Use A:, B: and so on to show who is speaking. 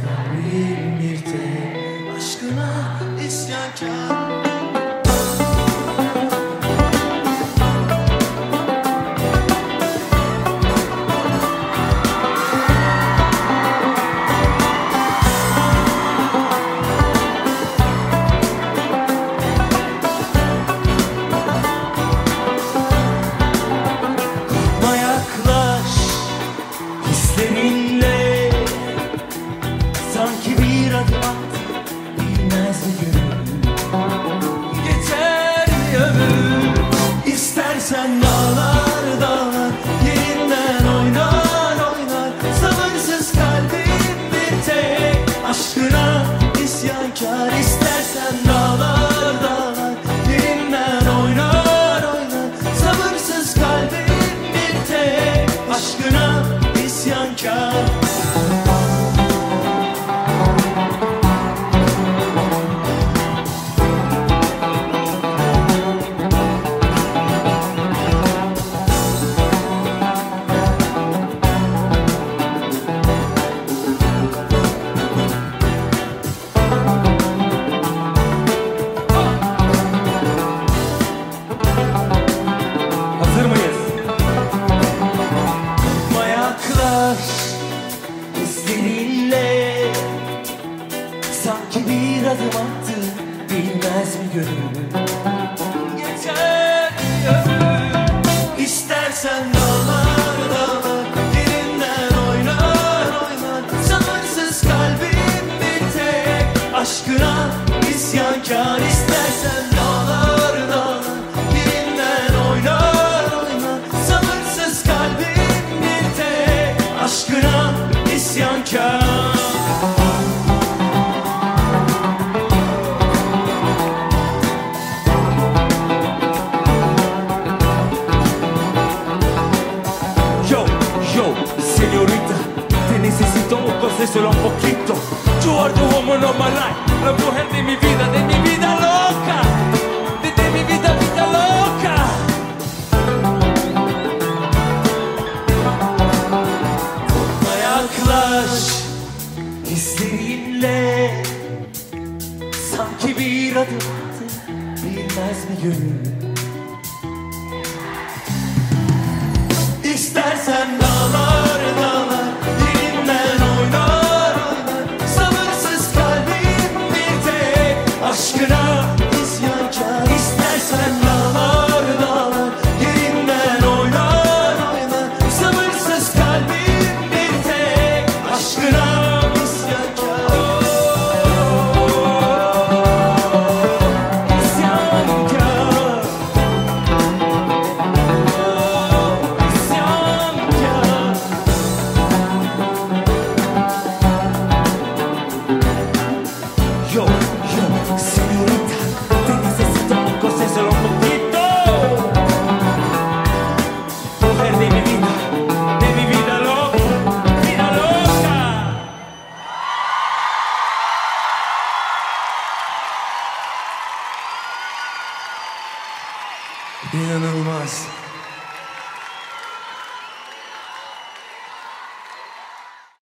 A: kalbim bir tek aşkına isyankar.
B: Seninle sanki bir adım at, bilmez mi gönül? Geçer bir ömür. İstersen dağlar dağlar yerinden oynar oynar. Sabırsız kalbim bir tek aşkına isyankar. İstersen dağlar dağlar yerinden oynar oynar. Sabırsız kalbim bir tek aşkına isyankar. Hazır mıyız? Yaklaş izlerinle, sanki bir adım attı, bilmez mi gönül? Geçer ömür. İstersen dağlar dağlar yerinden oynar oynar. Sabırsız kalbim bir tek aşkına isyankar. İstersen dağlar dağlar yerinden oynar oynar. Sabırsız kalbim bir tek aşkına isyankar. Yo, señorita, te necesito solo un poquito. You are the woman of my life, la mujer de mi vida loca, de mi vida loca. Yaklaş hislerinle, sanki bir adım attı, bilmez mi gönül? İstersen dağlar dağlar yerinden oynar oynar. Sabırsız kalbim bir tek aşkına isyankar. İstersen dağlar dağlar yerinden oynar oynar. Sabırsız kalbim bir tek aşkına isyankar. Yo, señorita, te necesito solo un poquito. Mujer de mi vida loca, vida loca.
A: İnanılmaz.